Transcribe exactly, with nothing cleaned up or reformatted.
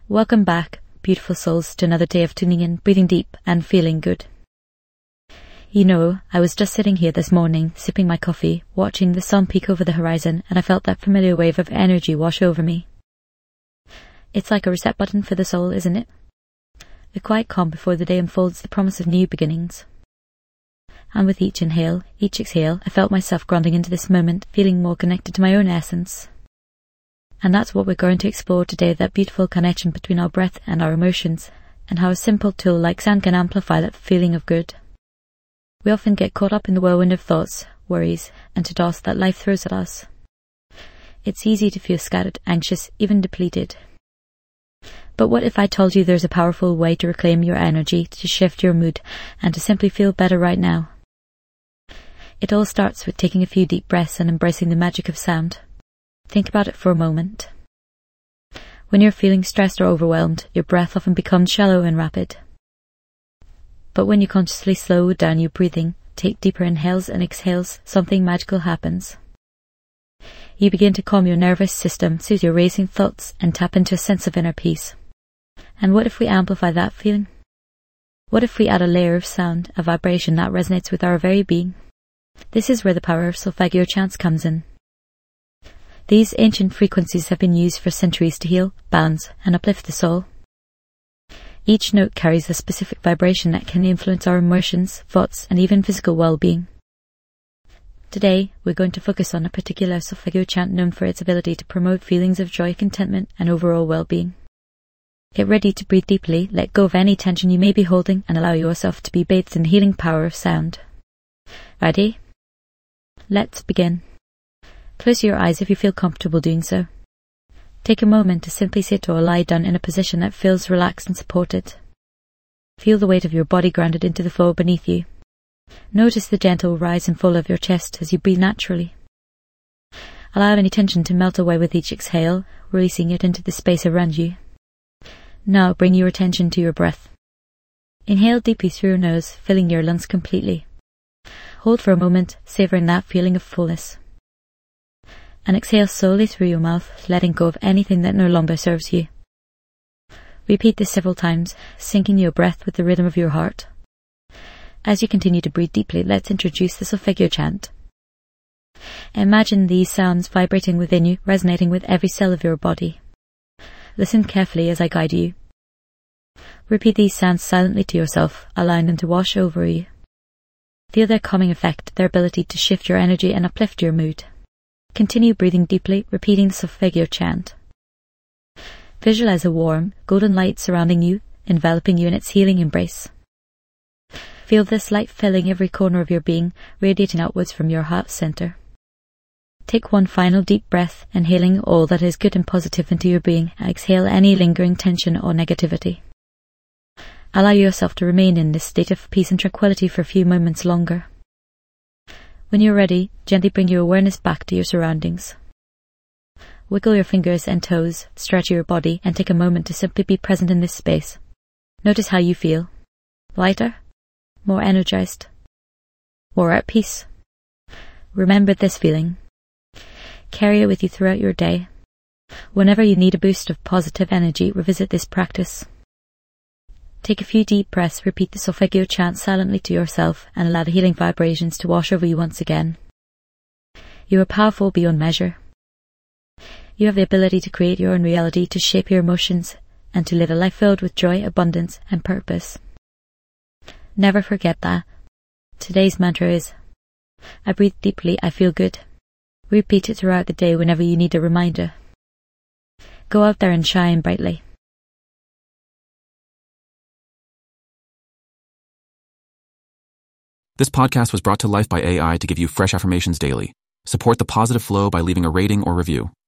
Welcome back, beautiful souls, to another day of tuning in, breathing deep and feeling good. You know, I was just sitting here this morning, sipping my coffee, watching the sun peek over the horizon, and I felt that familiar wave of energy wash over me. It's like a reset button for the soul, isn't it? A quiet calm before the day unfolds the promise of new beginnings. And with each inhale, each exhale, I felt myself grounding into this moment, feeling more connected to my own essence. And that's what we're going to explore today, that beautiful connection between our breath and our emotions, and how a simple tool like sound can amplify that feeling of good. We often get caught up in the whirlwind of thoughts, worries, and toss that life throws at us. It's easy to feel scattered, anxious, even depleted. But what if I told you there's a powerful way to reclaim your energy, to shift your mood, and to simply feel better right now? It all starts with taking a few deep breaths and embracing the magic of sound. Think about it for a moment. When you're feeling stressed or overwhelmed, your breath often becomes shallow and rapid. But when you consciously slow down your breathing, take deeper inhales and exhales, something magical happens. You begin to calm your nervous system, soothe your racing thoughts, and tap into a sense of inner peace. And what if we amplify that feeling? What if we add a layer of sound, a vibration that resonates with our very being? This is where the power of solfeggio chants comes in. These ancient frequencies have been used for centuries to heal, balance, and uplift the soul. Each note carries a specific vibration that can influence our emotions, thoughts, and even physical well-being. Today, we're going to focus on a particular solfeggio chant known for its ability to promote feelings of joy, contentment, and overall well-being. Get ready to breathe deeply, let go of any tension you may be holding, and allow yourself to be bathed in the healing power of sound. Ready? Let's begin. Close your eyes if you feel comfortable doing so. Take a moment to simply sit or lie down in a position that feels relaxed and supported. Feel the weight of your body grounded into the floor beneath you. Notice the gentle rise and fall of your chest as you breathe naturally. Allow any tension to melt away with each exhale, releasing it into the space around you. Now bring your attention to your breath. Inhale deeply through your nose, filling your lungs completely. Hold for a moment, savoring that feeling of fullness. And exhale slowly through your mouth, letting go of anything that no longer serves you. Repeat this several times, syncing your breath with the rhythm of your heart. As you continue to breathe deeply, let's introduce the solfeggio chant. Imagine these sounds vibrating within you, resonating with every cell of your body. Listen carefully as I guide you. Repeat these sounds silently to yourself, allowing them to wash over you. Feel their calming effect, their ability to shift your energy and uplift your mood. Continue breathing deeply, repeating the solfeggio chant. Visualize a warm, golden light surrounding you, enveloping you in its healing embrace. Feel this light filling every corner of your being, radiating outwards from your heart center. Take one final deep breath, inhaling all that is good and positive into your being, and exhale any lingering tension or negativity. Allow yourself to remain in this state of peace and tranquility for a few moments longer. When you're ready, gently bring your awareness back to your surroundings. Wiggle your fingers and toes, stretch your body, and take a moment to simply be present in this space. Notice how you feel. Lighter? More energized? More at peace? Remember this feeling. Carry it with you throughout your day. Whenever you need a boost of positive energy, revisit this practice. Take a few deep breaths, repeat the solfeggio chant silently to yourself, and allow the healing vibrations to wash over you once again. You are powerful beyond measure. You have the ability to create your own reality, to shape your emotions, and to live a life filled with joy, abundance, and purpose. Never forget that. Today's mantra is, I breathe deeply, I feel good. Repeat it throughout the day whenever you need a reminder. Go out there and shine brightly. This podcast was brought to life by A I to give you fresh affirmations daily. Support the positive flow by leaving a rating or review.